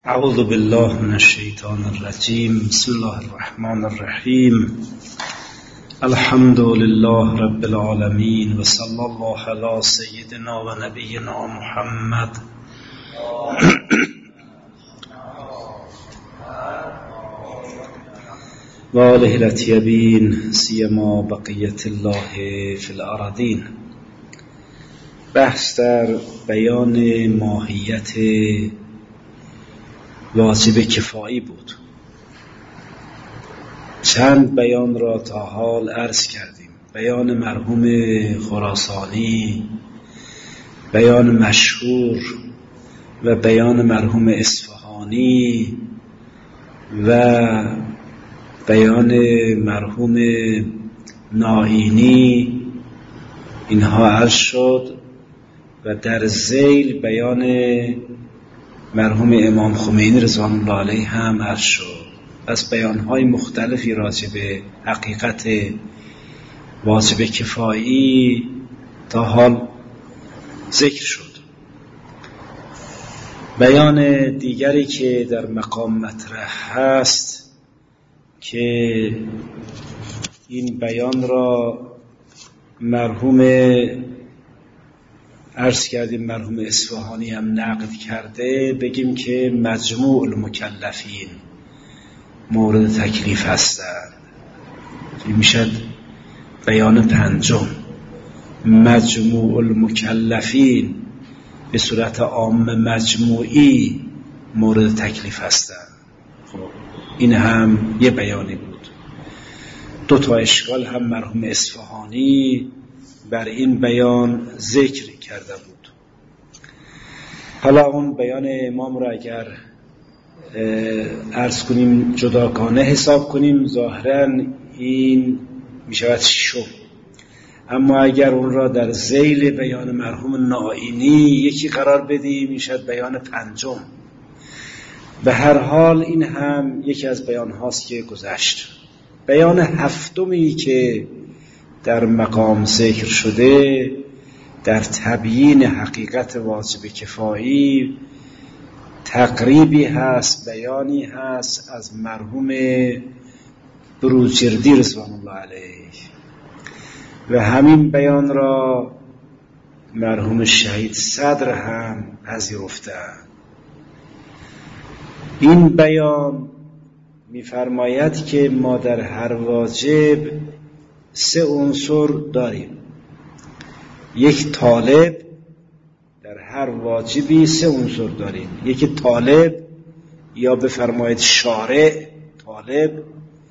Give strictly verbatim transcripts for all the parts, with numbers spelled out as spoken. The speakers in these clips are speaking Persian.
اعوذ بالله من الشیطان الرجیم. بسم الله الرحمن الرحیم. الحمد لله رب العالمین و صلی الله علی سیدنا و نبینا محمد و آله الاطیبین سیما بقیت الله فی الارضین. بحث در بیان ماهیت واجب کفایی بود. چند بیان را تا حال عرض کردیم. بیان مرحوم خراسانی، بیان مشهور و بیان مرحوم اصفهانی و بیان مرحوم نائینی، اینها عرض شد و در ذیل بیان مرحوم امام خمینی رضوان الله علیه هم عرض شد. از بیانهای مختلفی راجع به حقیقت واجب کفایی تا حال ذکر شد. بیان دیگری که در مقام مطرح هست که این بیان را مرحوم عرض کردیم مرحوم اصفهانی هم نقد کرده، بگیم که مجموع المکلفین مورد تکلیف هستند. این میشد بیان پنجم. مجموع المکلفین به صورت عام مجموعی مورد تکلیف هستند. خب این هم یه بیانی بود. دو تا اشکال هم مرحوم اصفهانی بر این بیان ذکر کرده بود. حالا اون بیان امام را اگر عرض کنیم جداگانه حساب کنیم، ظاهراً این می شود ششم. اما اگر اون را در ذیل بیان مرحوم نائینی یکی قرار بدیم، می شود بیان پنجم. به هر حال این هم یکی از بیان هاست که گذشت. بیان هفتمی که در مقام ذکر شده در تبیین حقیقت واجب کفایی تقریبی هست، بیانی هست از مرحوم بروجردی رضوان الله علیه و همین بیان را مرحوم شهید صدر هم پذیرفتند. این بیان می‌فرماید که ما در هر واجب سه عنصر داریم. یک طالب، در هر واجبی سه عنصر داریم. یکی طالب یا بفرمایید شارع طالب،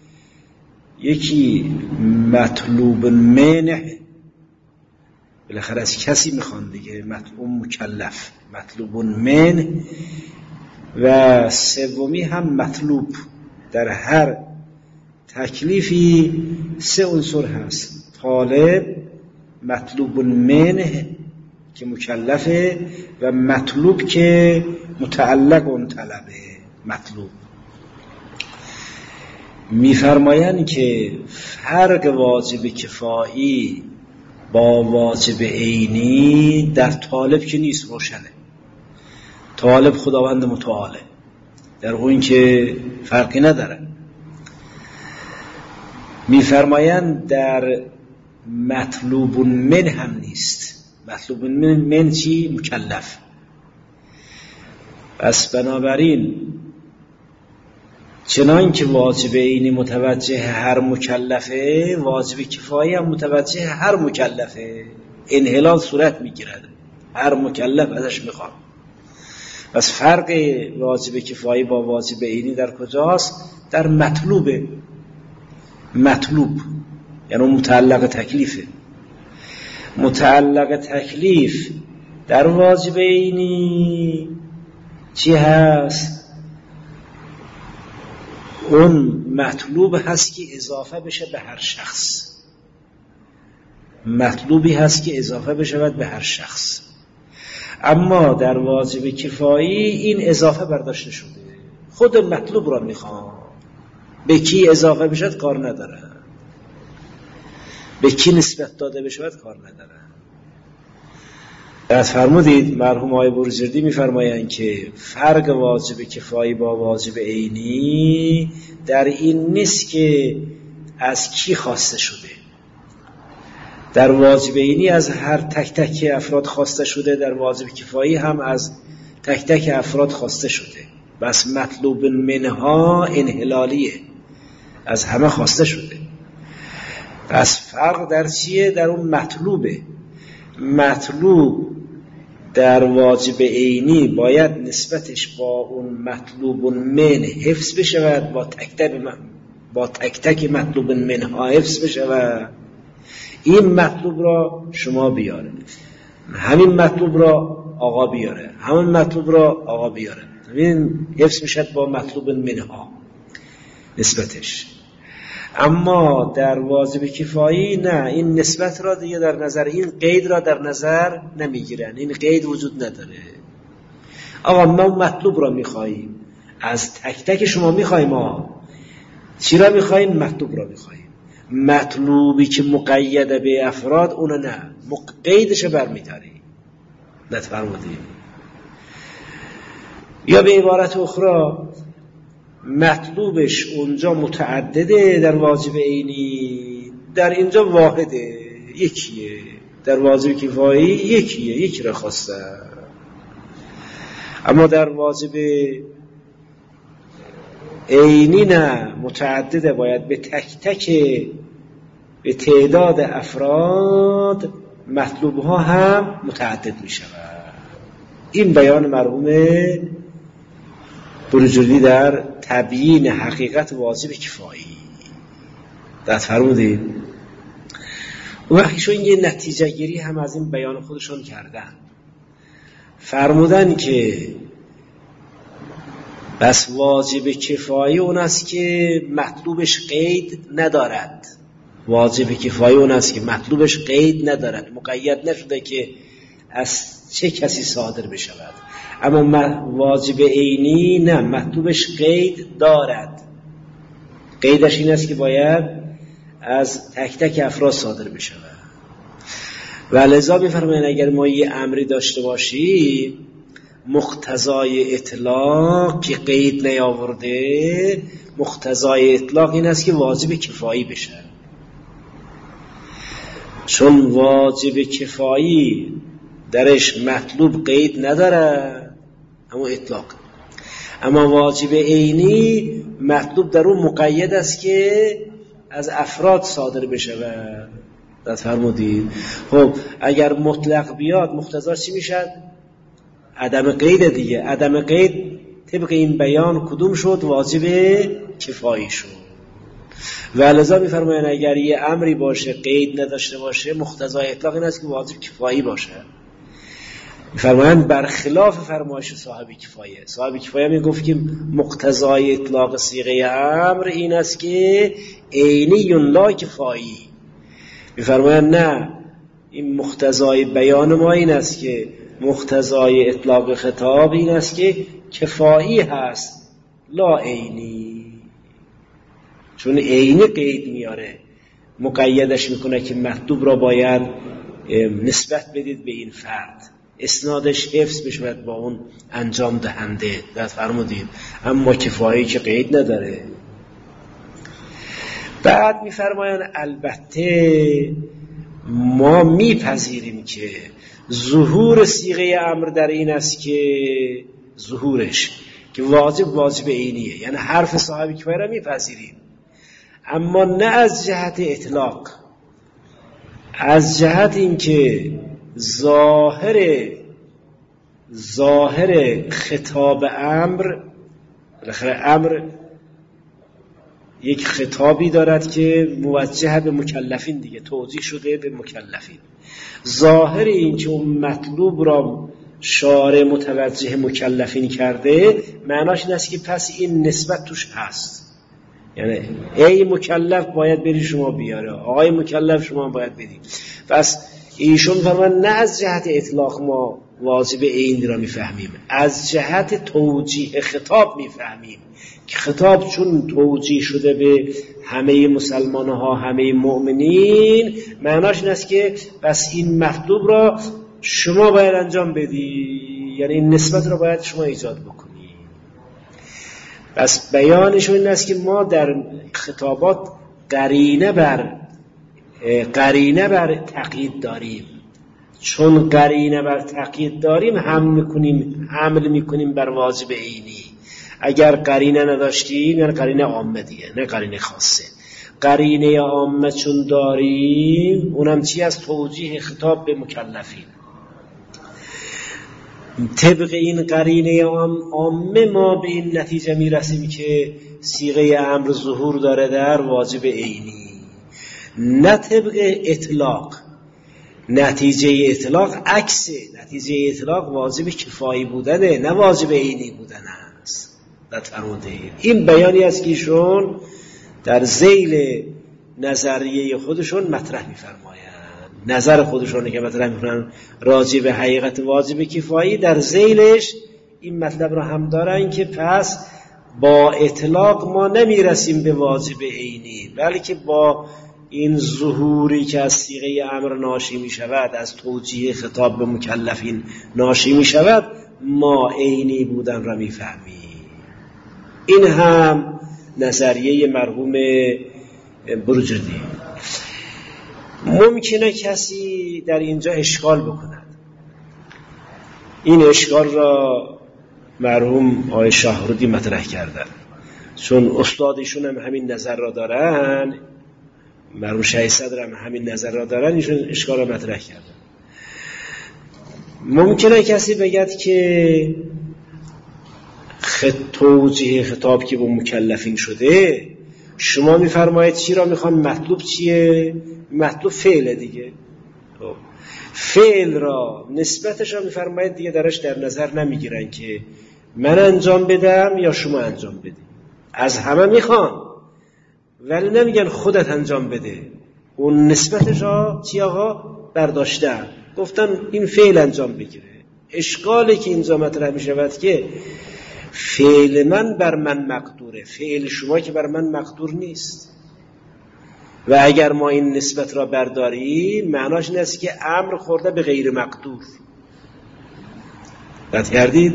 یکی مطلوب منع، بالاخره از کسی میخوان دیگه، مطلوب مکلف، مطلوب منع، و سومی هم مطلوب. در هر تکلیفی سه عنصر هست: طالب، مطلوب منع که مکلفه و مطلوب که متعلق اون طلبه. مطلوب میفرمایند که فرق واجب کفایی با واجب عینی در طالب که نیست، روشنه. طالب خداوند متعاله، در اون که فرقی نداره. میفرمایند در مطلوب من هم نیست. مطلوب من, من چی؟ مکلف. پس بنابراین چنان که واجب عینی متوجه هر مکلفه، واجب کفایی هم متوجه هر مکلفه. انحلال صورت میگیرد، هر مکلف ازش میخواد. پس فرق واجب کفایی با واجب عینی در کجاست؟ در مطلوبه. مطلوب یعنی متعلق تکلیفه. متعلق تکلیف در واجب عینی چی هست؟ اون مطلوب هست که اضافه بشه به هر شخص. مطلوبی هست که اضافه بشه به هر شخص. اما در واجب کفایی این اضافه برداشته شده، خود مطلوب را میخوام. به کی اضافه بشد کار نداره، به کی نسبت داده بشود کار نداره. از فرمودید مرحوم آقای بروجردی میفرمایند که فرق واجب کفایی با واجب عینی در این نیست که از کی خواسته شده. در واجب عینی از هر تک تک افراد خواسته شده، در واجب کفایی هم از تک تک افراد خواسته شده. بس مطلوب منها انحلالیه، از همه خواسته شده. پس فرق در چیه؟ در اون مطلوبه. مطلوب در واجب عینی باید نسبتش با اون مطلوب من حفظ بشود، با تک تک با تک تک مطلوب منها حفظ بشود. این مطلوب را شما بیاره، همین مطلوب را آقا بیاره، همین مطلوب را آقا بیاره، همین حفظ میشد با مطلوب منها نسبتش. اما در واجب کفایی نه، این نسبت را دیگه در نظر، این قید را در نظر نمیگیرن، این قید وجود نداره. آقا ما مطلوب را میخواییم، از تک تک شما میخواییم. ما چی را میخواییم؟ مطلوب را میخواییم. مطلوبی که مقیده به افراد اونو نه، قیدش برمیداری. نتفرمودیم. یا به عبارت اخرى مطلوبش اونجا متعدده در واجب عینی، در اینجا واحده، یکیه. در واجب کفایی یکیه، یکی را خواسته. اما در واجب عینی نه، متعدده، باید به تک تک، به تعداد افراد مطلوب ها هم متعدد می شود. این بیان مرحوم بروجردی در تبیین حقیقت واجب کفایی. دقت فرمودید؟ و وقتیشون یه نتیجه گیری هم از این بیان خودشون کردن. فرمودن که بس واجب کفایی اون است که مطلوبش قید ندارد. واجب کفایی اون است که مطلوبش قید ندارد، مقید نشده که از چه کسی صادر بشود. اما واجب عینی نه، مطلوبش قید دارد. قیدش این است که باید از تک تک افراد صادر بشود. و لذا می‌فرمایند اگر ما یه امری داشته باشیم مقتضای اطلاق که قید نیاورده، مقتضای اطلاق این است که واجب کفایی بشه. چون واجب کفایی درش مطلوب قید نداره، اما اطلاق. اما واجب عینی مطلوب در اون مقید است که از افراد صادر بشه. و دقت فرمودید؟ خب اگر مطلق بیاد مقتضاش چی میشه؟ عدم قید دیگه. عدم قید طبق این بیان کدوم شد؟ واجب کفایی شد. و لذا میفرمایند اگر یه امری باشه قید نداشته باشه، مقتضای اطلاق این است که واجب کفایی باشه. میفرمایند برخلاف فرمایش صاحب کفایه. صاحب کفایه میگفت که مقتضای اطلاق صیغه امر این است که عینی لا کفایی. میفرمایند نه، این مقتضای بیان ما این است که مقتضای اطلاق خطاب این است که کفایی هست لا عینی. چون عینی قید میاره، مقیدش میکنه که مطلوب را باید نسبت بدید به این فرد، اسنادش حفظ بشود با اون انجام دهنده. دقت فرمودید؟ اما کفایی که قید نداره. بعد میفرمایند البته ما میپذیریم که ظهور صیغه امر در این است که ظهورش که واجب واجب عینیه، یعنی حرف صاحب کفایه را میپذیریم، اما نه از جهت اطلاق، از جهت این که ظاهر ظاهر خطاب امر، بالاخره امر یک خطابی دارد که موجه به مکلفین دیگه، توجیه شده به مکلفین. ظاهر این که اون مطلوب را شارع متوجه مکلفین کرده، معناش این است که پس این نسبت توش هست. یعنی ای مکلف باید بری شما بیاره، آقای مکلف شما باید بری. پس ایشون فرمان نه از جهت اطلاق ما واجب عین را میفهمیم، از جهت توجیه خطاب میفهمیم که خطاب چون توجیه شده به همه مسلمان ها، همه مؤمنین، معناش این است که پس این مطلوب را شما باید انجام بدی، یعنی این نسبت رو باید شما ایجاد بکنی. پس بیانشون این است که ما در خطابات قرینه بر قرینه بر تقیید داریم. چون قرینه بر تقیید داریم هم میکنیم حمل میکنیم بر واجب عینی. اگر قرینه نداشتیم یعنی قرینه عامه دیگه، نه قرینه خاصه. قرینه عامه چون داریم اونم چی از توجیه خطاب به مکلفین. طبق این قرینه عامه ما به این نتیجه میرسیم که صیغه امر ظهور داره در واجب عینی، نه طبق اطلاق. نتیجه اطلاق عکسه، نتیجه اطلاق واجب کفایی بودنه، نه واجب عینی بودن است. این بیانی است که ایشون در ذیل نظریه خودشون مطرح می‌فرمایند. نظر خودشون که مطرح می‌کنن راجع به حقیقت واجب کفایی، در ذیلش این مطلب رو هم دارن که پس با اطلاق ما نمیرسیم به واجب عینی، بلکه با این ظهوری که از صیغه امر ناشی می شود، از توجیه خطاب به مکلفین ناشی می شود، ما عینی بودن را می فهمیم. این هم نظریه مرحوم بروجردی. ممکنه کسی در اینجا اشکال بکند. این اشکال را مرحوم آقای شاهرودی مطرح کردن، چون استادشون هم همین نظر را دارن، مرحوم شهید صدر هم همین نظر را دارن، ایشون اشکال را مطرح کردن. ممکنه کسی بگد که خط توجیه خطاب که با مکلفین شده، شما میفرمایید چی را میخوان، مطلوب چیه؟ مطلوب فعل دیگه. فعل را نسبتش را میفرمایید دیگه، درش در نظر نمیگیرن که من انجام بدم یا شما انجام بدی. از همه میخوان ولی نمیگن خودت انجام بده. اون نسبتش ها چی آقا برداشتن، گفتن این فعل انجام بگیره. اشکالی که اینجا مطرح میشود که فعل من بر من مقدوره، فعل شما که بر من مقدور نیست. و اگر ما این نسبت را برداریم معناش این است که امر خورده به غیر مقدور. دقت کردید؟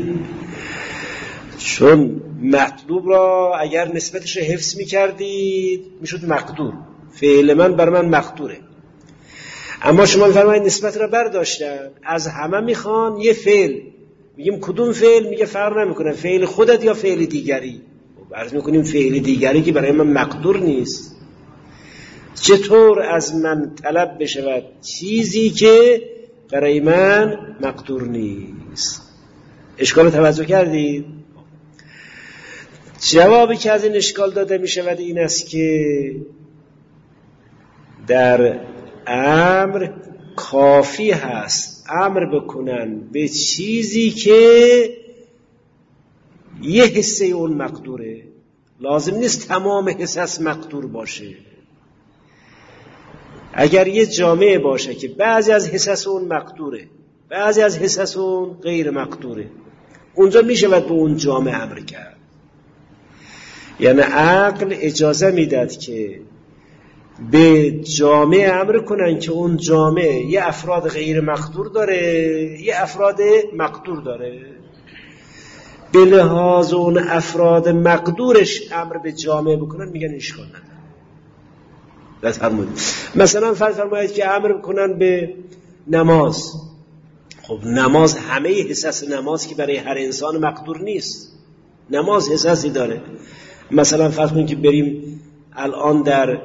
چون مطلوب را اگر نسبتش حفظ می‌کردید میشد مقدور، فعل من بر من مقدوره. اما شما می‌فرمایید نسبت را برداشتن، از همه میخوان یه فعل. میگیم کدوم فعل؟ میگه فرق نمیکنه فعل خودت یا فعل دیگری. خب عرض میکنیم فعل دیگری که برای من مقدور نیست. چطور از من طلب بشود چیزی که برای من مقدور نیست؟ اشکال توجه کردید؟ جوابی که از این اشکال داده می شود این است که در امر کافی هست امر بکنن به چیزی که یه حصه اون مقدوره، لازم نیست تمام حصص مقدور باشه. اگر یه جامعه باشه که بعضی از حصص اون مقدوره، بعضی از حصص اون غیر مقدوره، اونجا می شود به اون جامعه امر کرد. یعنی عقل اجازه میداد که به جامعه امر کنن که اون جامعه یه افراد غیر مقدور داره، یه افراد مقدور داره. به لحاظ اون افراد مقدورش امر به جامعه بکنن، میگن اشکال نداره. بس فرمودید مثلا فرض فرمایید که امر بکنن به نماز. خب نماز همه حصص نماز که برای هر انسان مقدور نیست، نماز حصصی داره. مثلا فرض کنید که بریم الان در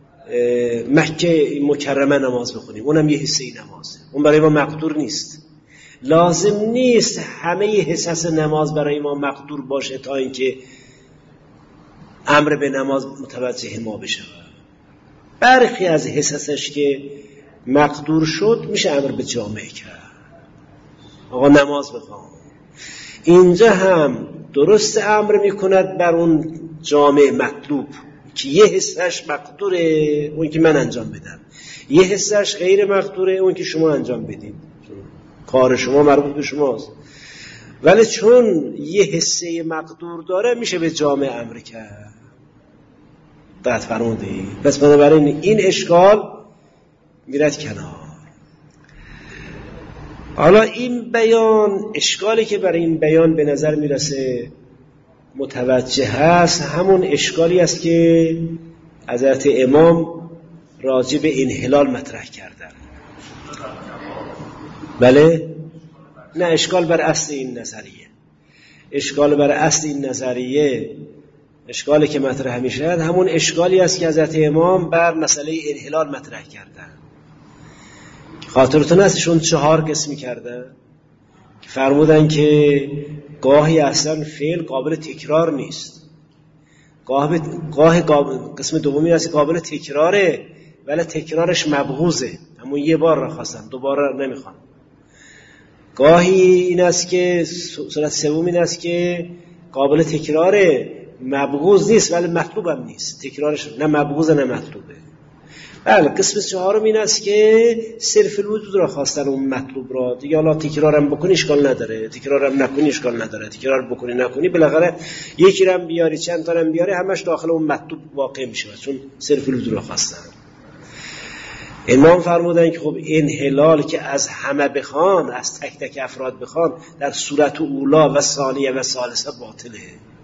مکه مکرمه نماز بخونیم، اونم یه حصه نمازه، اون برای ما مقدور نیست. لازم نیست همه حصص نماز برای ما مقدور باشه تا اینکه امر به نماز متوجه ما بشه. برخی از حصصش که مقدور شد میشه امر به جامعه کرد، آقا نماز بخوان. اینجا هم درست امر میکند بر اون جامعه مطلوب که یه حصهش مقدوره، اون که من انجام بدم، یه حصهش غیر مقدوره، اون که شما انجام بدید، کار شما مربوط به شماست. ولی چون یه حصه مقدور داره میشه به جامعه امر کرد. دقت فرمودید؟ پس بنابراین این اشکال میرد کنار. حالا این بیان، اشکالی که برای این بیان به نظر میرسه متوجه هست، همون اشکالی است که حضرت امام راجع به انحلال مطرح کردن. بله؟ نه، اشکال بر اصل این نظریه. اشکال بر اصل این نظریه، اشکالی که مطرح میشه همون اشکالی است که حضرت امام بر مسئله انحلال مطرح کردن. خاطرتون هستشون چهار قسمی کردن که فرمودن که گاهی اصلا فعل قابل تکرار نیست، گاه گاه قسم دومی هست قابل تکراره ولی تکرارش مبغوزه، همون یه بار را خواستن دوباره نمیخوان. گاهی این است که صورت سوم این است که قابل تکراره مبغوز نیست ولی مطلوب هم نیست، تکرارش نه مبغوزه نه مطلوبه. بله، قسم چهارم این است که صرف الوجود را خواستن اون مطلوب را، دیگه حالا تکرارم بکنی اشکال نداره، تکرارم نکنی اشکال نداره، تکرار بکنی نکنی بالاخره یکی رم بیاری چند تا رم بیاری همش داخل اون مطلوب واقع میشه، چون صرف الوجود را خواستن. امام فرمودن که خب انحلال که از همه بخوان، از تک تک افراد بخوان، در صورت اولا و ثانیه و ثالثه باطله،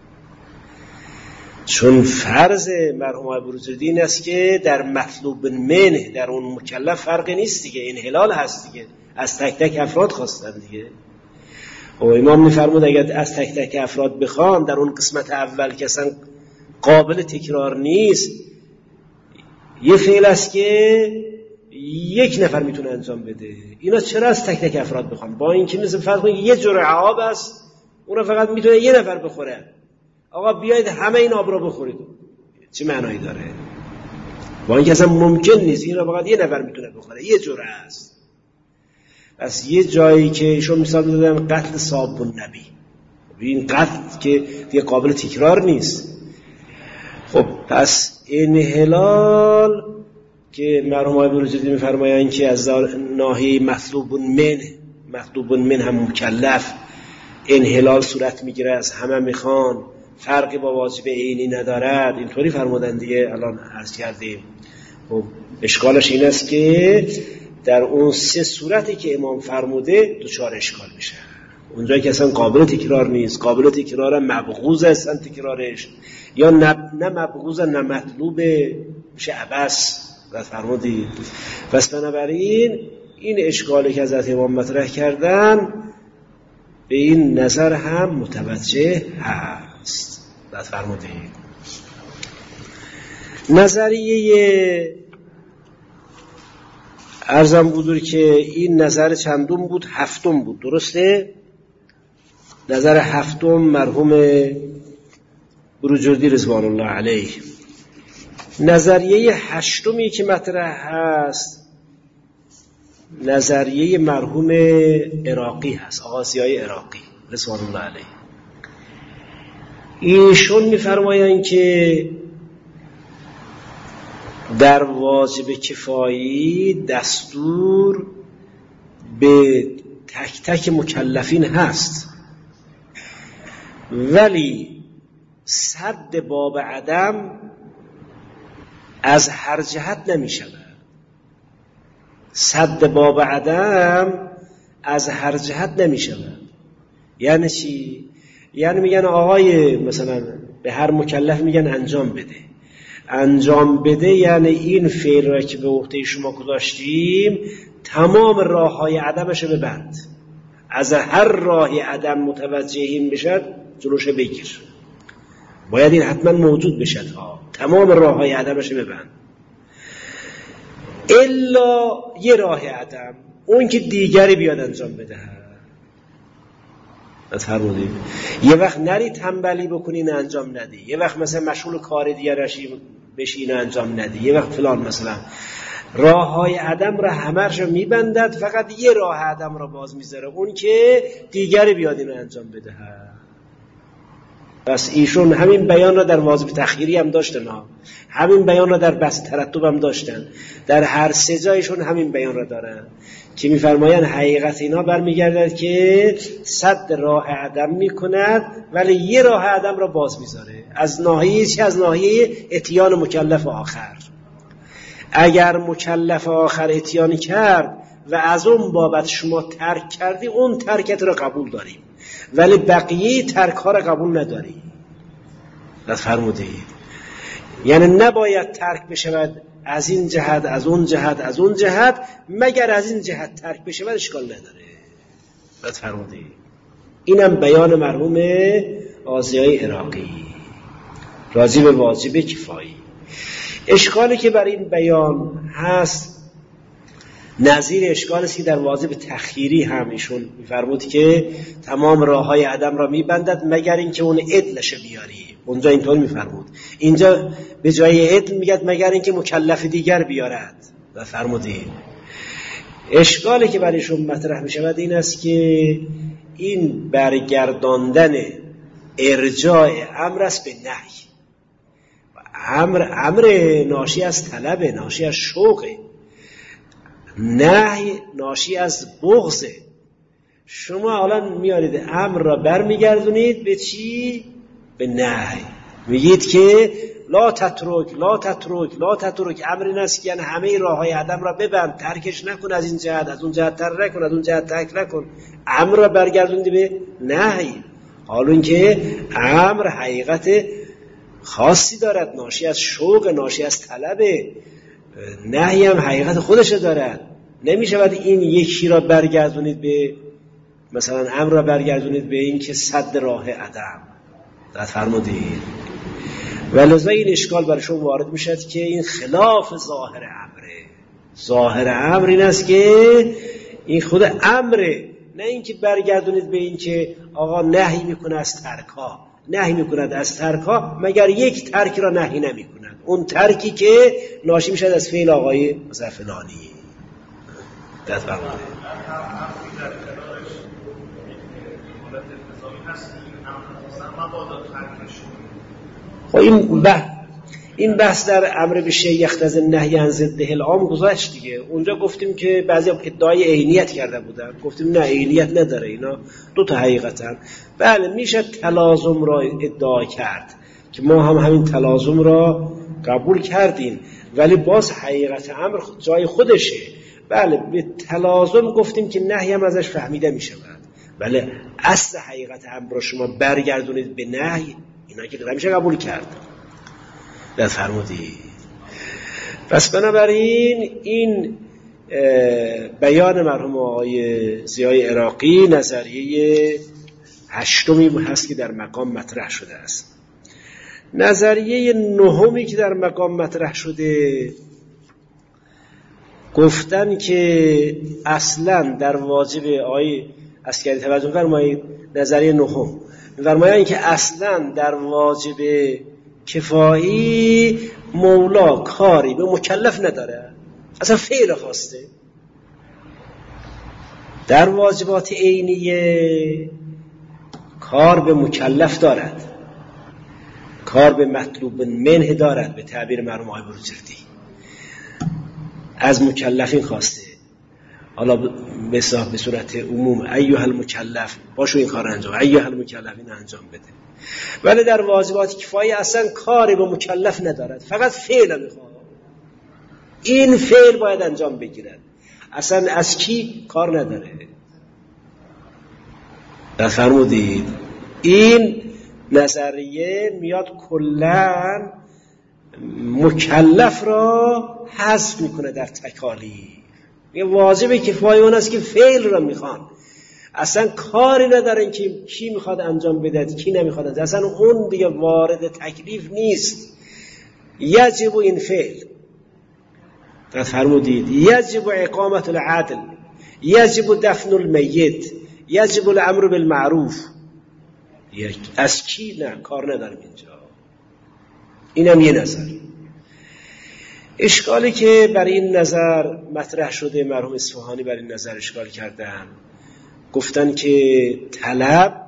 چون فرض مرحوم ابروزردی این است که در مطلوب منه در اون مکلف فرقی نیست دیگه، انحلال هست دیگه، از تک تک افراد خواستن دیگه. و امام میفرمود اگر از تک تک افراد بخوان در اون قسمت اول که اصلا قابل تکرار نیست، یه فعل است که یک نفر میتونه انجام بده، اینا چرا از تک تک افراد بخوان؟ با اینکه مثل فرض کنید یه جرعه آب است، اون فقط میتونه یه نفر بخوره، آقا بیایید همه این آب رو بخورید، چه معنایی داره؟ با اینکه اصلا ممکن نیست، این رو فقط یه نفر میتونه بخوره، یه جرعه است. پس یه جایی که ایشون مثال میدادن قتل صاحب النبی، این قتل که دیگه قابل تکرار نیست. خب پس انحلال که مرحوم ابروزردی میفرمایند که از ناحیه مطلوب من، مطلوب من هم مکلف انحلال صورت میگیره، از همه میخوان، فرقی با واجب عینی ندارد، اینطوری فرمودن دیگه. الان عرض کردیم. خب اشکالش این است که در اون سه صورتی که امام فرموده دچار اشکال میشه، اونجایی که اصلا قابل تکرار نیست، قابل تکرار مبغوض اصلا تکرارش، یا نه مبغوض نه مطلوبه، میشه عبث فرمودید. پس بنابراین این اشکالی که حضرت امام مطرح کردن به این نظر هم متوجه هست. بعد فرمودید نظریه عرضم بودور که این نظر چندم بود؟ هفتم بود، درسته؟ نظر هفتم مرحوم بروجردی رضوان الله علیه. نظریه هشتمی که مطرح هست نظریه مرحوم عراقی هست، آقا ضیای عراقی رضوان الله علیه. ایشون میفرمایند که در واجب کفایی دستور به تک تک مکلفین هست، ولی سد باب عدم از هر جهت نمی شود. سد باب عدم از هر جهت نمی شود. یعنی چی؟ یعنی میگن آقای مثلا به هر مکلف میگن انجام بده، انجام بده یعنی این فعل را که به عهده شما گذاشتیم تمام راه های عدمش رو ببند، از هر راهی عدم متوجه این بشد جلوش بگیر، باید این حتما موجود بشد ها، تمام راه های عدمش رو ببند، الا یه راه عدم، اون که دیگری بیاد انجام بده. از هر مودی یه وقت نری تنبلی بکنی نه انجام ندی، یه وقت مثلا مشغول کار دیگر بشی نه انجام ندی، یه وقت فلان. مثلا راه های عدم را همرش رو میبندد، فقط یه راه عدم را باز میذاره، اون که دیگری بیاد اینو انجام بده. پس ایشون همین بیان را در واجب تخییری هم داشتن، همین بیان را در بحث ترتب هم داشتن، در هر سه جایشون همین بیان را دارن که میفرمایند حقیقت اینا برمیگردد که صد راه عدم میکند ولی یه راه عدم را باز میذاره، از ناحیه چی؟ از ناحیه اتیان مکلف آخر. اگر مکلف آخر اتیانی کرد و از اون بابت شما ترک کردی، اون ترکت رو قبول داریم، ولی بقیه ترک ها رو قبول نداریم. لذا فرمودید یعنی نباید ترک بشود از این جهت، از اون جهت، از اون جهت، مگر از این جهت ترک بشود اشکال نداره. لذا فرمودید اینم بیان مرحوم آذیای عراقی راجع به واجب کفایی. اشکالی که بر این بیان هست نظیر اشکالی است که در واجب تخییری هم ایشون می‌فرمود که تمام راه‌های عدم را می‌بندد مگر اینکه اون عدلش بیاری. اونجا اینطور می‌فرمود، اینجا به جای عدل میگه مگر اینکه مکلف دیگر بیارد. و فرمودید اشکالی که برایشون مطرح می‌شود این است که این برگرداندن ارجاع امر است به نهی. امر امر ناشی از طلب، ناشی از شوق، نهی ناشی از بغض. شما الان میارید امر را برمیگردونید به چی؟ به نهی. میگید که لا تترک لا تترک لا تترک. امر این است که یعنی همه راههای عدم را ببند، ترکش نکن، از این جهت از اون جهت ترک نکن، از اون جهت ترک نکن. امر را برگردونید به نهی، حالا اینکه امر حقیقت خاصی دارد، ناشی از شوق، ناشی از طلب. نهی هم حقیقت خودش دارد. نمیشود این یکی را برگردونید به مثلا امر را برگردونید به این که صد راه عدم. دقت فرمودید. ولذا این اشکال برای شما وارد میشد که این خلاف ظاهر امره. ظاهر امر این است که این خود امره، نه اینکه برگردونید به این که آقا نهی میکنه از ترکا، نهی میکند از ترکا مگر یک ترک را نهی نمیکند، اون ترکی که ناشی میشد از فعل آقای مثلا فلانی. دقت فرمودید. خب این بحث این بحث در امر به شیء یقتضی النهی عن ضده العام گذشت دیگه. اونجا گفتیم که بعضی ادعای عینیت کرده بودن، گفتیم نه عینیت نداره، اینا دو تا حقیقتن. بله میشه تلازم را ادعا کرد که ما هم همین تلازم را قبول کردیم، ولی باز حقیقت امر جای خودشه. بله به تلازم گفتیم که نهی هم ازش فهمیده میشه، ولی اصل حقیقت امر را شما برگردونید به نهی، اینا که نمیشه قبول کرد. در فرمودید. پس بنابراین این بیان مرحوم آقای ضیای عراقی نظریه هشتمی هست که در مقام مطرح شده است. نظریه نهمی که در مقام مطرح شده گفتن که اصلا در واجب آقای عسکری توجه فرمایید، نظریه نهم فرمایند که اصلا در واجب کفایی مولا کاری به مکلف نداره، اصلا فعل خواسته. در واجبات عینیه کار به مکلف دارد، کار به مطلوب منه دارد، به تعبیر مرحوم آقای بروجردی از مکلفین خواسته. حالا به صورت عموم ایها المکلف باشو این کار انجام، ایها المکلفین انجام بده. ولی در واجبات کفایی اصلا کاری به مکلف ندارد، فقط فعل میخواد، این فعل باید انجام بگیرد، اصلا از کی کار نداره. در فرمودید این نظریه میاد کلن مکلف را حذف میکنه در تکالیف. یه واجب کفایی اون است که فعل را میخوان، اصلا کاری ندارن که کی میخواد انجام بده کی نمیخواد انجام، اصلا اون دیگه وارد تکلیف نیست. یجب این فعل، فرمودید یجب اقامت العدل، یجب دفن المیت، یجب الامر بالمعروف. از کی نه کار ندارم اینجا. اینم یه نظر. اشکالی که برای این نظر مطرح شده، مرحوم اصفهانی برای این نظر اشکال کردن، گفتن که طلب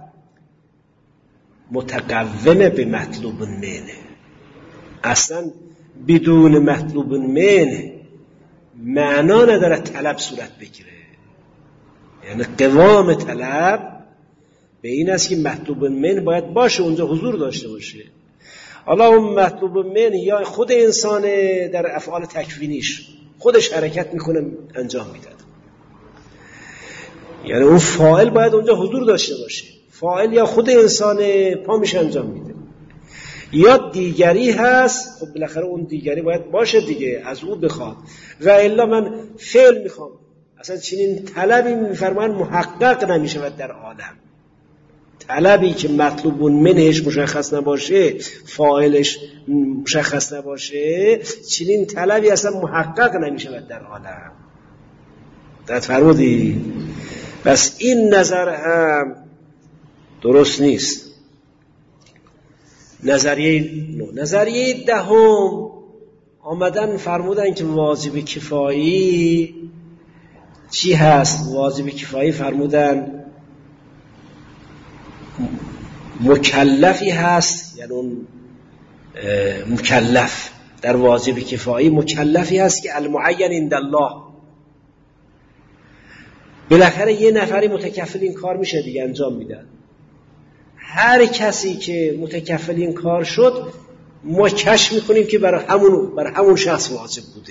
متقوم به مطلوب منه، اصلا بدون مطلوب منه معنا نداره طلب صورت بگیره. یعنی قوام طلب به این است که مطلوب من باید باشه، اونجا حضور داشته باشه. حالا اون مطلوب من یا خود انسان در افعال تکوینیش خودش حرکت میکنه انجام میداد، یعنی اون فاعل باید اونجا حضور داشته باشه. فاعل یا خود انسان پا میشه انجام میده، یا دیگری هست. خب بالاخره اون دیگری باید باشه دیگه، از او بخواد. و الا من فعل میخوام، اصلا چنین طلبی میفرمان محقق نمیشه در عالم. طلبی که مطلوب منش مشخص نباشه، فاعلش مشخص نباشه، چنین طلبی اصلا محقق نمیشه در عالم. دقت فرمودی؟ بس این نظر هم درست نیست. نظریه نو نظریه دهم آمدن فرمودن که واجب کفایی چی هست؟ واجب کفایی فرمودن مکلفی هست، یعنی اون مکلف در واجب کفایی مکلفی هست که المعین عند الله. بالاخره یه نفری متکفل این کار میشه دیگه، انجام میدن. هر کسی که متکفل این کار شد ما کشف میکنیم که برای همون برای همون شخص واجب بوده.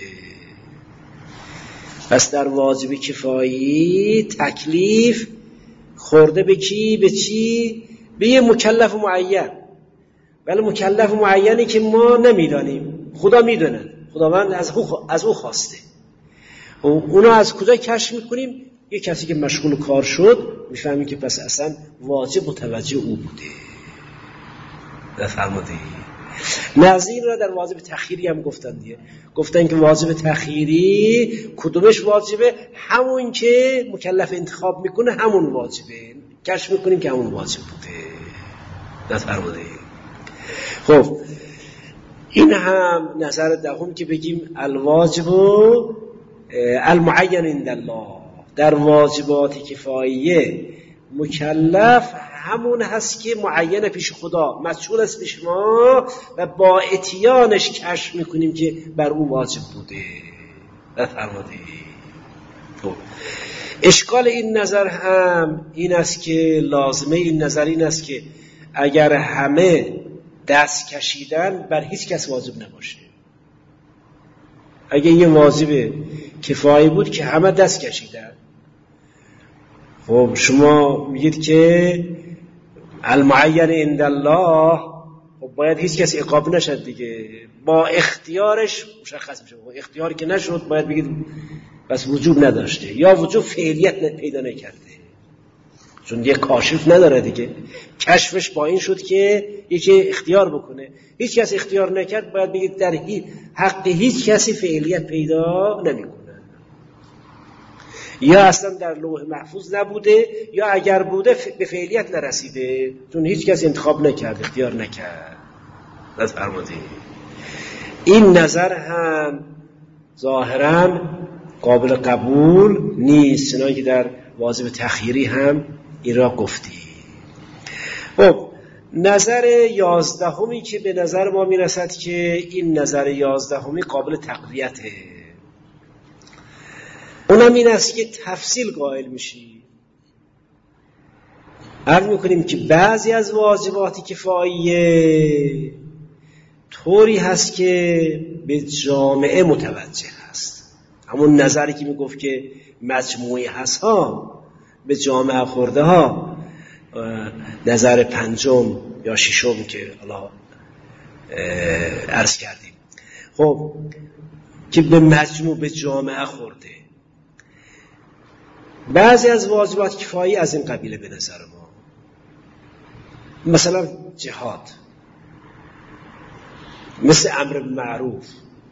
پس در واجب کفایی تکلیف خورده به کی؟ به چی؟ به یه مکلف معین. ولی مکلف معینی که ما نمیدانیم، خدا میدونه، خداوند از او از او خواسته. اونو از کجا کشف میکنیم؟ یه کسی که مشغول کار شد میفهمیم که پس اصلا واجب متوجه او بوده. نفرمودی؟ نظیر را در واجب تخییری هم گفتن دیگه. گفتن که واجب تخییری کدومش واجبه؟ همون که مکلف انتخاب میکنه همون واجبه. کشف میکنیم که همون واجب بوده. نفرمودی؟ خب این هم نظر دهم که بگیم الواجب المعین عند الله. در واجبات کفاییه مکلف همون هست که معین پیش خدا، مجهول است پیش ما و با اتیانش کشف میکنیم که بر او واجب بوده. بفرمایید. خب اشکال این نظر هم این است که لازمه این نظر این است که اگر همه دست کشیدن بر هیچ کس واجب نباشه. اگه یه واجب کفایی بود که همه دست کشیدن، خب شما میگید که المعین عند الله، خب باید هیچ کس عقاب نشد دیگه، با اختیارش مشخص میشه. اختیاری که نشد باید بگید بس وجوب نداشته یا وجوب فعلیت پیدا نکرده، چون یه کاشف نداره دیگه. کشفش با این شد که یکی اختیار بکنه، هیچ کس اختیار نکرد، باید بگید در حق هیچ کسی فعلیت پیدا نمیکنه. یا اصلا در لوح محفوظ نبوده، یا اگر بوده به فعلیت نرسیده، چون هیچ کس انتخاب نکرد، اختیار نکرد. نفرمودید؟ این نظر هم ظاهراً قابل قبول نیست، چنانکه که در واجب تخییری هم این را گفتی. خب نظر یازدهمی که به نظر ما میرسد که این نظر یازدهمی قابل تقویته، اونم این است که تفصیل قائل میشی. عرض میکنیم که بعضی از واجبات کفاییه طوری هست که به جامعه متوجه هست. همون نظری که میگفت که مجموعی هست ها به جامعه خورده ها، نظر پنجم یا ششم که الله عرض کردیم، خب که به مجموع به جامعه خورده. بعضی از واجبات کفایی از این قبیله به نظر ما، مثلا جهاد، مثل امر معروف،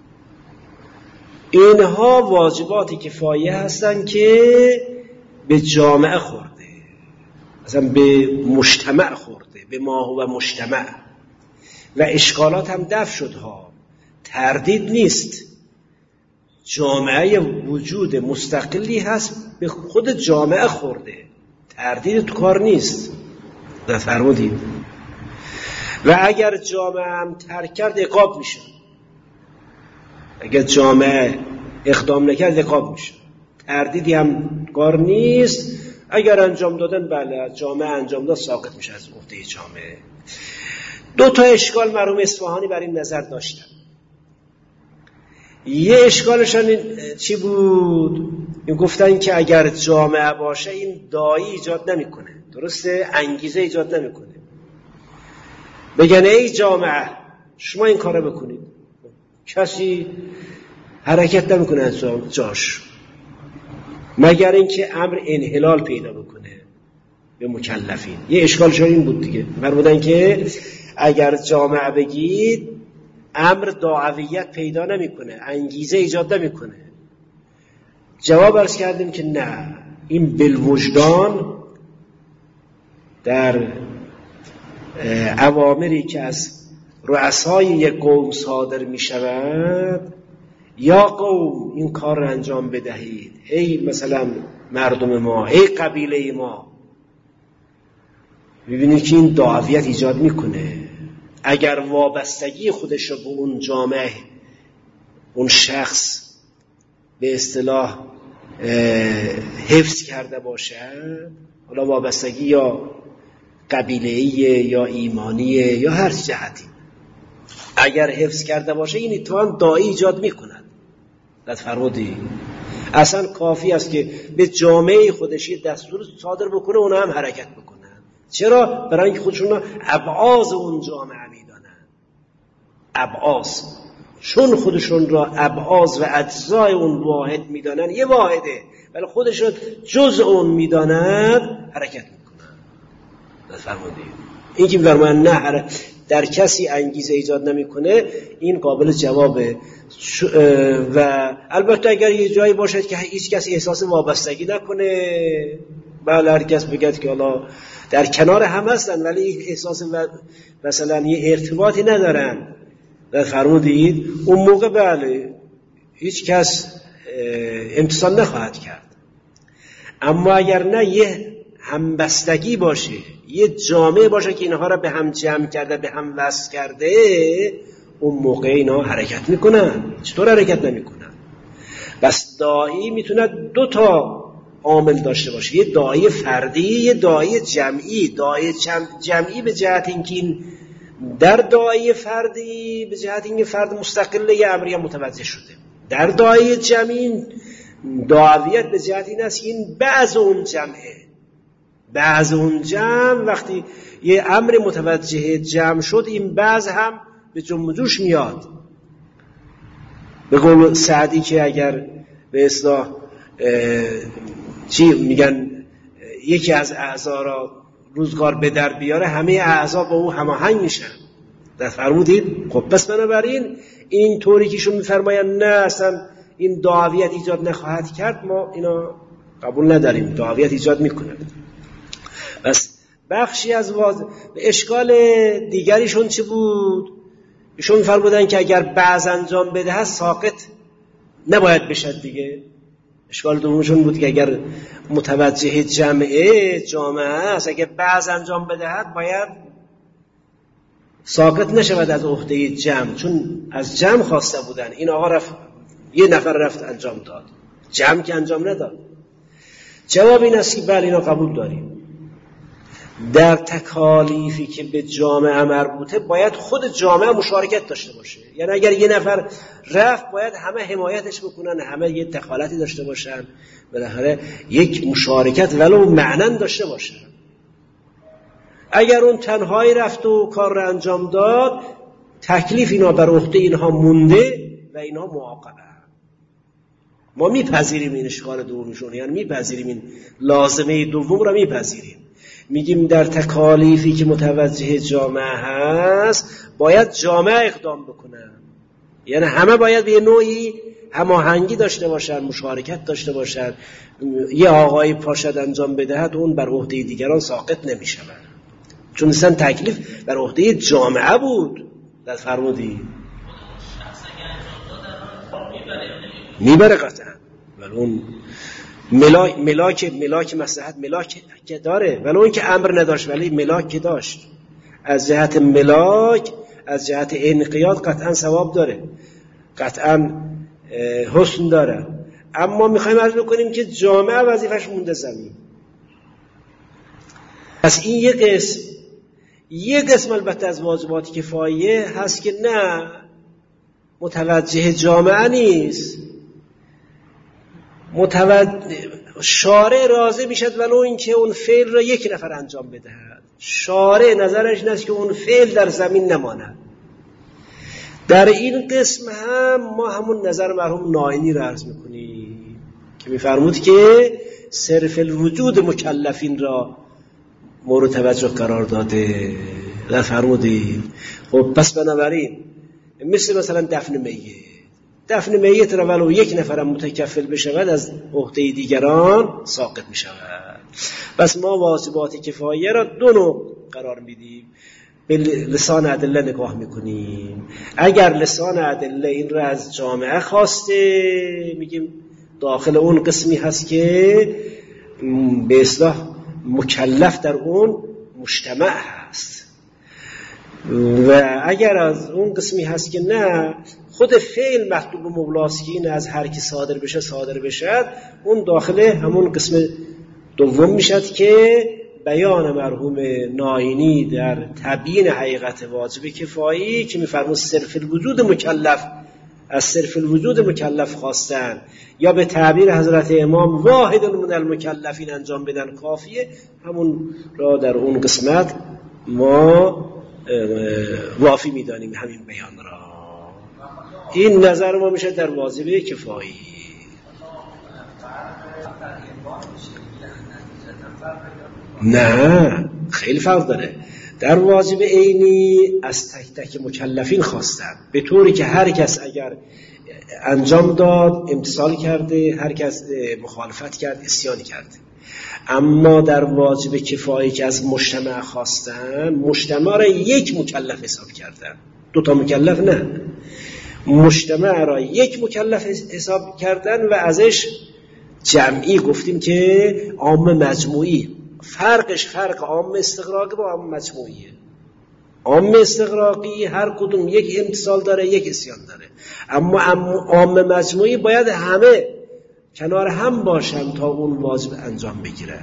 اینها واجبات کفایی هستند که به جامعه خورده، مثلا به مجتمع خورده، به ما و مجتمع، و اشکالات هم دفع شد ها. تردید نیست، جامعه وجود مستقلی هست، به خود جامعه خورده، تردید تو کار نیست. فرمودید؟ و اگر جامعه هم ترک کرد عقاب میشه، اگر جامعه اقدام نکرد عقاب میشه، تردیدی هم کار نیست. اگر انجام دادن بله، جامعه انجام داد ساقط میشه از عهده جامعه. دو تا اشکال مرحوم اصفهانی بر این نظر داشتن. یه اشکالشان چی بود؟ این گفتن که اگر جامعه باشه این داعی ایجاد نمیکنه، درسته؟ انگیزه ایجاد نمیکنه. بگن ای جامعه شما این کارو بکنید، کسی حرکت نمیکنه از جاش مگر اینکه امر انحلال پیدا بکنه به مکلفین. یه اشکالشان این بود دیگه، فرمودن که اگر جامعه بگید امر دعویت پیدا نمیکنه، انگیزه ایجاد نمیکنه. جواب عرض کردیم که نه، این بالوجدان در اوامری که از رؤسای یک قوم صادر می شود، یا قوم این کار را انجام بدهید، ای مثلا مردم ما، ای قبیله ما، ببینید که این دعویت ایجاد میکنه. اگر وابستگی خودش رو به اون جامعه، اون شخص به اصطلاح حفظ کرده باشه، حالا وابستگی یا قبیله‌ایه یا ایمانیه یا هر جهتی، اگر حفظ کرده باشه این اتفاقا داعی ایجاد میکند. دست فرمودی اصلا کافی است که به جامعه خودش دستور صادر بکنه، اونها هم حرکت بکنن. چرا؟ برای اینکه خودشون ابعاض اون جامعه میدانن. ابعاض، چون خودشون را ابعاض و اجزای اون واحد میدانن، یه واحده ولی خودشون جزء اون میدانن، حرکت میکنن. دست فرمودی این که فرمان نه در کسی انگیزه ایجاد نمیکنه، این قابل جوابه. و البته اگر یه جایی باشد که هیچ کس احساس وابستگی نکنه، بله هر کس بگد که حالا در کنار هم هستن ولی احساس و مثلا یه ارتباطی ندارن، و فرمودید اون موقع بله هیچ کس امتثال نخواهد کرد. اما اگر نه یه همبستگی باشه، یه جامعه باشه که اینها را به هم جمع کرده، به هم وصل کرده، اون موقع اینا حرکت میکنن. چطور حرکت نمیکنن؟ بس داعی میتونه دو تا عامل داشته باشه، یه داعی فردی، یه داعی جمعی. داعی جمعی به جهت اینکه این در داعی فردی به جهت اینکه فرد مستقل یه امری متوجه شده، در داعی جمعی دعویت به جهت این است که این بعض اون جمعه، بعض اون جمع وقتی یه امر متوجه جمع شد، این بعض هم به جنب و جوش میاد. به قول سعدی که اگر به اصطلاح چی میگن یکی از اعضا را روزگار به در بیاره، همه اعضا با او هماهنگ میشن. در فرمودید خب پس بنابراین این طوری که شون میفرماین نه اصلا این دعویت ایجاد نخواهد کرد، ما اینا قبول نداریم، دعویت ایجاد میکنه. بس بخشی از واضح اشکال دیگریشون چی بود؟ ایشون فرمودن که اگر بعض انجام بدهد ساقط نباید بشد دیگه. اشکال دومشون بود که اگر متوجه جمعه جامعه است، اگر بعض انجام بدهد باید ساقط نشود از عهده جمع، چون از جمع خواسته بودن. این آقا رفت یه نفر رفت انجام داد، جمع که انجام نداد. جواب این است که بله اینا قبول داریم. در تکالیفی که به جامعه مربوطه باید خود جامعه مشارکت داشته باشه. یعنی اگر یه نفر رفت باید همه حمایتش بکنن، همه یه دخالتی داشته باشن، بالاخره یک مشارکت ولو معنن داشته باشن. اگر اون تنهایی رفت و کار را انجام داد، تکلیف اینا بر عهده اینها مونده و اینا معاقبه. ما میپذیریم این اشکال دومشون، یعنی میپذیریم این لازمه دوم را میپذیریم. میگیم در تکالیفی که متوجه جامعه هست باید جامعه اقدام بکنن، یعنی همه باید به یه نوعی هماهنگی داشته باشن، مشارکت داشته باشن. یه آقای پاشد انجام بدهد اون بر عهده دیگران ساقط نمیشود، چون اصلا تکلیف بر عهده جامعه بود. در فرمودی میبره قطعا، ولی اون ملاک ملاک ملاک مصلحت ملاک که داره، ولی اون که امر نداشت ولی ملاک که داشت. از جهت ملاک، از جهت انقیاد قطعا ثواب داره، قطعا حسن داره. اما میخوایم عرض بکنیم که جامعه وظیفش مونده زمین. پس این یک قسم یک قسم البته از واجبات کفایه هست که نه متوجه جامعه نیست، متوجه شارع راضی میشد ولو اینکه اون فعل را یک نفر انجام بدهد. شارع نظرش نیست که اون فعل در زمین نماند. در این قسم هم ما همون نظر مرحوم ناینی را عرض میکنیم که میفرمود که صرف الوجود مکلفین را مورد توجه قرار داده. در فرمودید خب پس بنابراین مثل مثلا دفن میت، دفن میت را ولو یک نفرم متکفل بشود از عهده دیگران ساقط می شود. پس ما واجبات کفایه را دو نوع قرار میدیم، به لسان ادله نگاه میکنیم. اگر لسان ادله این را از جامعه خواسته میگیم داخل اون قسمی هست که به اصطلاح مکلف در اون مجتمع هست، و اگر از اون قسمی هست که نه خود فعل مطلوب مولاست که این از هر کی صادر بشه صادر بشد، اون داخل همون قسم دوم میشد که بیان مرحوم ناینی در تبیین حقیقت واجب کفایی که میفرمود صرف الوجود مکلف از صرف الوجود مکلف خواستن یا به تعبیر حضرت امام واحد من المکلفین انجام بدن کافیه، همون را در اون قسمت ما وافی میدانیم همین بیان را. این نظر ما میشه در واجب کفایی. نه خیلی فرق داره. در واجب عینی از تک تک مکلفین خواستن به طوری که هر کس اگر انجام داد امتثال کرده، هر کس مخالفت کرد اسیان کرده. اما در واجب کفایی که از مجتمع خواستن، مجتمع را یک مکلف حساب کردن، دو تا مکلف نه، مجتمع را یک مکلف حساب کردن و ازش جمعی گفتیم که عام مجموعی. فرقش فرق عام استغراقی با عام مجموعیه. عام استغراقی هر کدوم یک امتثال داره یک اسیان داره، اما عام مجموعی باید همه کنار هم باشن تا اون واجب انجام بگیره.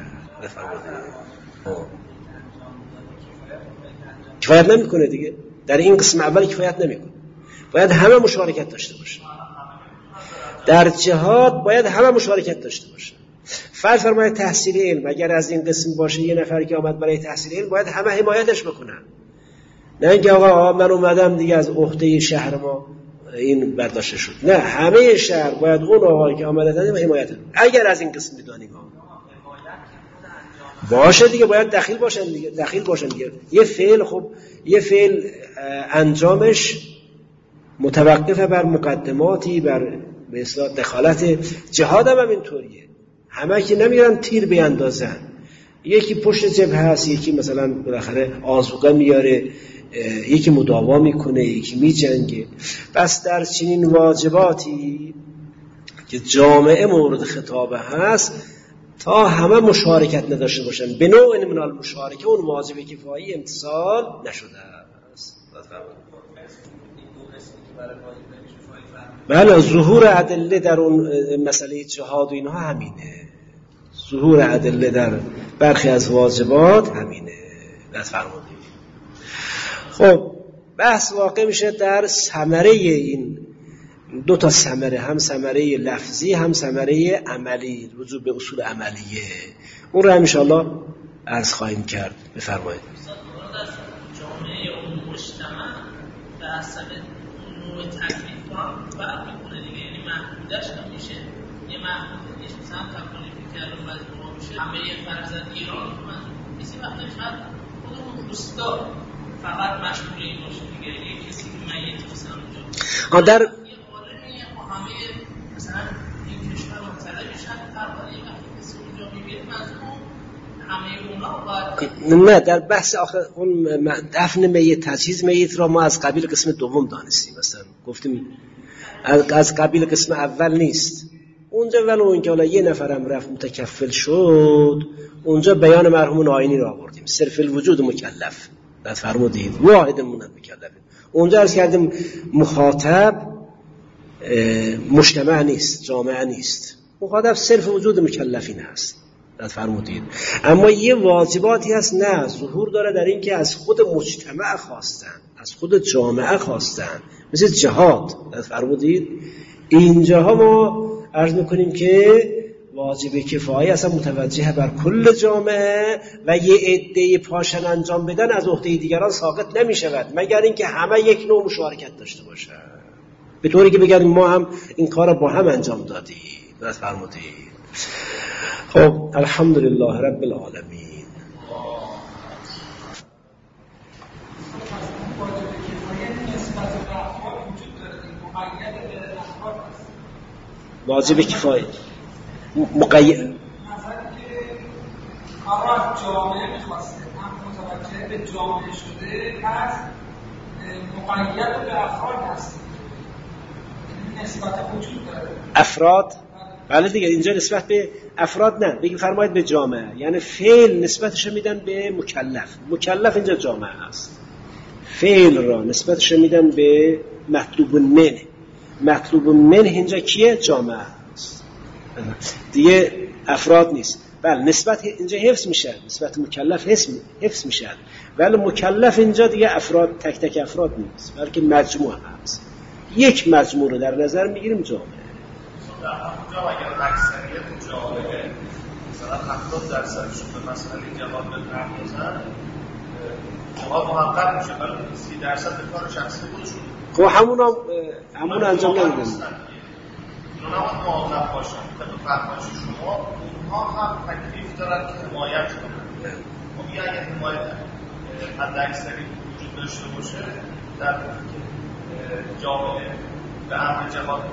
کفایت نمیکنه دیگه، در این قسم اول کفایت نمیکنه، باید همه مشارکت داشته باشه. در جهاد باید همه مشارکت داشته باشه. فرض فرمایید تحصیل علم اگر از این قسم باشه، یه نفر که آمد برای تحصیل علم باید همه حمایتش بکنن، نه اینکه آقا من اومدم دیگه از عهده شهر ما این برداشته شد. نه، همه شهر باید اون آقایی که آمدن حمایت. اگر از این قسم بدانیم باشه دیگه باید دخیل باشن دیگه، دخیل باشن دیگه. یه فعل خب یه فعل انجامش متوقف بر مقدماتی، بر به اصطلاح دخالت. جهاد هم اینطوریه، همه که نمیرن تیر بیاندازن، یکی پشت جبهه هست، یکی مثلا بالاخره آذوقه میاره، یکی مداوا میکنه، یکی میجنگه. پس در چنین واجباتی که جامعه مورد خطابه هست تا همه مشارکت نداشته باشن، به نوع من المشارکه اون واجب کفایی امتصال نشده است. بله، ظهور ادله در اون مسئله جهاد و اینها همینه، ظهور ادله در برخی از واجبات همینه. لطف فرمودید. خب بحث واقع میشه در ثمره این دو تا ثمره، هم ثمره لفظی هم ثمره عملی، رجوع به اصول عملیه. اون رو ان شاء الله عرض خواهیم کرد. بفرمایید. جامعه اون مجتمع به حسب نوع تکلیف ها فرق میکنه دیگه، یعنی محدودش هم میشه یه محدودش مثلا تکلیفی که الان مجموعه میشه همه فرزند ایران من کسی وقتی شاید خودمون روستا فقط مشغول این باشه دیگه، یه کسی که میت مثلا اونجا در یه عالمیه ما همه مثلا این کشور مطلع میشن فرقالی وقتی کسی اونجا میبینه مجموع همه اونا باید نه. در بحث آخر اون دفن میت، تجهیز میت را ما از قبیل قسم دوم دانستیم، مثلا گفتیم از قبیل قسم اول نیست. اونجا ولو اینکه حالا یه نفرم رفت متکفل شد، اونجا بیان مرحوم ناینی را آوردیم، صرف الوجود مکلف. بعد فرمودید واحد من المکلف. اونجا عرض کردیم مخاطب مجتمع نیست، جامعه نیست، مخاطب صرف وجود مکلفین هست. بعد فرمودید اما یه واجباتی هست نه، ظهور داره در این که از خود مجتمع خواستن، از خود جامعه خواستن، مثل جهاد. فرمودید اینجاها ما عرض میکنیم که واجب کفایه اصلا متوجه بر کل جامعه و یه عده پاشن انجام بدن از عهده دیگران ساقط نمیشود مگر اینکه همه یک نوع مشارکت داشته باشن، به طوری که بگن ما هم این کار رو با هم انجام دادیم. بس فرمودید. خب الحمدلله رب العالمین. واجب کفایه مقید مثلا که کار از جامعه میخواسته هم متوجه به جامعه شده پس مقید به افراد هست، نسبت وجود داره افراد. بله دیگه اینجا نسبت به افراد نه، بگیم فرمایید به جامعه، یعنی فعل نسبتش میدن به مکلف. مکلف اینجا جامعه هست، فعل را نسبتش میدن به مطلوب منه. مطلوب منه اینجا کیه؟ جامعه هست دیگه، افراد نیست. بله نسبت اینجا حفظ میشه، نسبت مکلف حفظ میشه، ولی مکلف اینجا دیگه افراد تک تک افراد نیست بلکه مجموعه هست. یک مجموعه رو در نظر میگیریم جامعه. در همونجا اگر اکثریت جامعه مثلا هفتاد درصدشون به مسئله جواب بپردازن جواب محقق میشه، ولی سی درصد به کار شخصی خودشون خب همون هم همون انجام نمیدن. اونا نباید مواظب باشن که به فرمایش شما اونها هم تکلیف دارن که حمایت کنن. خب یه اگه حمایت حد اکثری وجود داشته باشه در جامعه به امر جهاد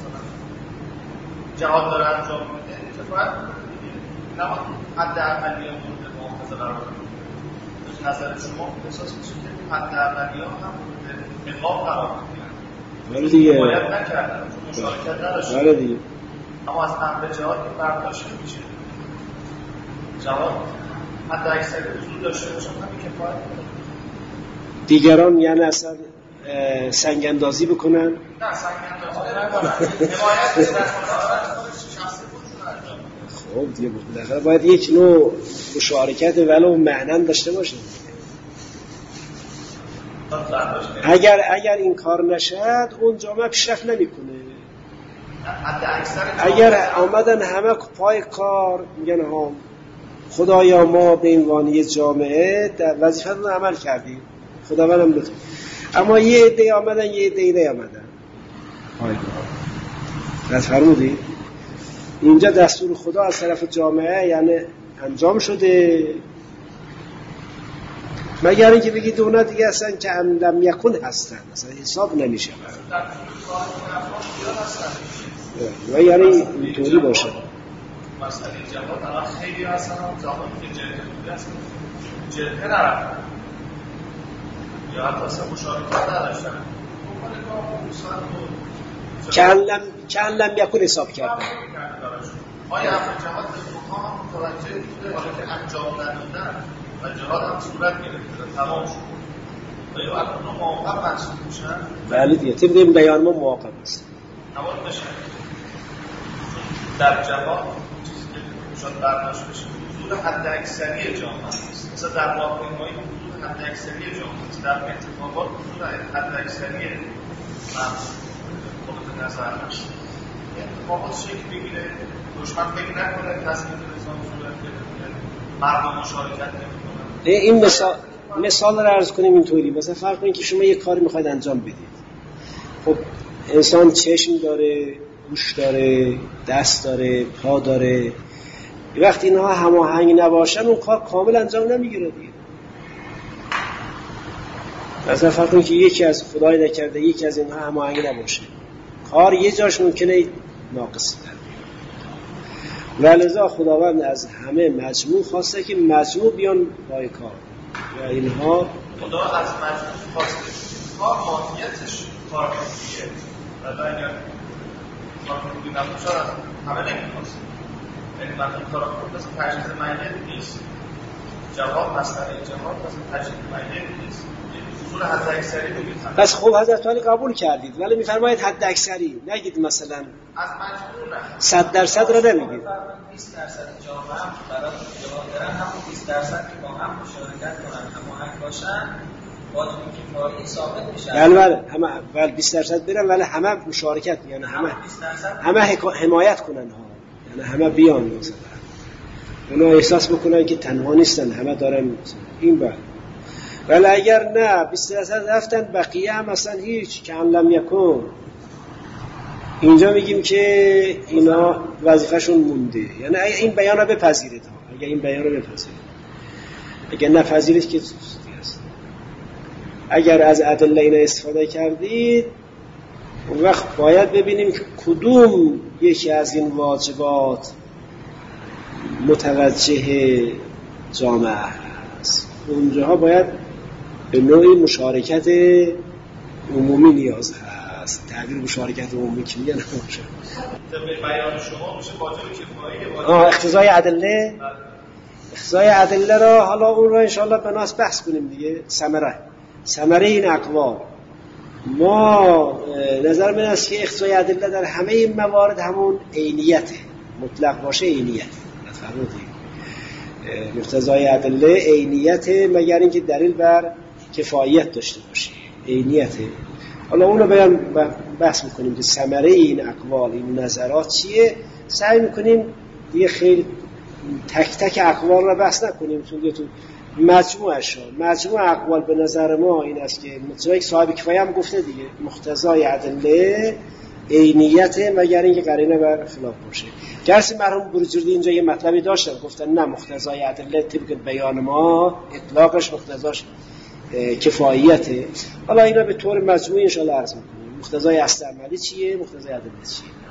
جهاد داره انجام میده که باید نباید حد اولیه مورد مؤاخذه قرار بگیره. نظر شما احساس میشه که حد اولیه هم مورد عقاب قرار بله دیگه باید نکردن چون مشارکت نداشتن. بله دیگه اما از امر جهاد که برداشت میشه جهاد حد اکثری وجود داشته باشه همین کفایت کنه. دیگران یعنی اصلا سنگ اندازی بکنن؟ نه سنگ اندازی نکنن، حمایت از شخصی خودشون انجام. خب دیگه بالاخره باید یک نوع مشارکت ولو معنن داشته باشه. اگر اگر این کار نشد اون جامعه پیشرفت نمیکنه. اگر آمدن همه پای کار میگن ها خدایا ما به عنوان یه جامعه در وظیفه‌مون رو عمل کردیم خداوندم لطف، اما یه عده آمدن یه عده نیامدن. های نت فرمودی اینجا دستور خدا از طرف جامعه یعنی انجام شده، مگر اینکه بگید اونا دیگه اصلا که لم یکن هستن اصلا حساب نمیشه و یعنی اینطوری باشه. مسئله جواب الان خیلی هستن و زمانی که جهده بوده هستن جهده نرفتن یا حتی اصلا مشارکت نداشتن که لم یکن حساب کردن. آیا امر جهاد به اونها هم متوجه بوده حالا که انجام ندادن و جهاد هم صورت گرفته تمام شد آیا اونها موقع محسوب میشن؟ بله دیگه طبق این بیان ما موقع است. نباید بشه در جواب چیزی که شاید برداشت بشه حضور حد اکثری جامعه است. مثلا در واقعی‌های حضور حد اکثری جامعه است، در اتفاقات حضور حد اکثری من خودت نظر نشه اتفاقات شکل بگیره دشمن فکر نکنه تصمیم نظام صورت گرفته مردم مشارکت نمی‌کنن. این مثال مثال رو عرض کنیم اینطوری، مثلا فرض کنید که شما یک کاری می‌خواید انجام بدید. خب انسان چشم داره، گوش داره، دست داره، پا داره. وقتی اینها هماهنگ نباشن اون کار کامل انجام نمیگیره دیگه. مثلا فرض کنید که یکی از خدای نکرده یکی از اینها هماهنگ نباشه، کار یه جاش ممکنه ناقص بشه. ولذا خداوند از همه مجموع خواسته که مجموع بیان پای کار و اینها خدا از مجموع خواسته کار ماهیتش کار کردیه و اگر کار کردی نباشه همه نمیخواست یعنی مجموع کار کردی مثل تجدید معنیت نیست. جواب مسئله جواب مثل تجدید معنیت نیست، حضور حد اکثری بگید. پس خوب حضرت علی قبول کردید ولی میفرمایید حد اکثری، نگید مثلا از مجموع نه صد درصد را نمیگید. بیست درصد جامعه هم برای جواب دارن همون بیست درصد که با هم مشارکت کنن هماهنگ باشن واجب کفایی ثابت میشه. بله بله همه ولی بیست درصد برن ولی همه مشارکت یعنی همه همه حمایت کنن ها، یعنی همه بیان مثلا اونا احساس بکنن که تنها نیستن، همه دارن این بر. ولی اگر نه بیست درصد رفتن بقیه هم اصلا هیچ که لم یکن، اینجا میگیم که اینا وظیفه‌شون مونده. یعنی این بیان رو بپذیرید ها، اگر این بیان رو بپذیرید، اگر نپذیرید که سستی است. اگر از ادله اینا استفاده کردید اون وقت باید ببینیم که کدوم یکی از این واجبات متوجه جامعه است. اونجاها باید به نوعی مشارکت عمومی نیاز هست. تعبیر مشارکت عمومی که میگن نمیشه. طبق بیان شما میشه واجب کفایی. آه اقتضای ادله. اقتضای ادله را حالا اون را انشاءالله به ناس بحث کنیم دیگه. ثمره ثمره این اقوال ما نظر من است که اقتضای ادله در همه این موارد همون عینیته، مطلق باشه عینیت. فرمودید مقتضای ادله عینیت مگر اینکه دلیل بر کفایت داشته باشه، عینیته. حالا اونو بیان بحث میکنیم که ثمره این اقوال این نظرات چیه. سعی میکنیم دیگه خیلی تک تک اقوال را بحث نکنیم، چون تو مجموعش مجموع اقوال به نظر ما این است که مقتضای صاحب کفایه هم گفته دیگه مقتضای ادله عینیت مگر اینکه قرینه بر خلاف باشه. گرچه مرحوم بروجردی اینجا یه مطلبی داشتن، گفتن نه مقتضای ادله طبق بیان ما اطلاقش مقتضاش کفاییته. حالا اینا به طور مجموعی ان شاء الله عرض می‌کنیم مقتضای اصل عملی چیه، مقتضای ادله چیه.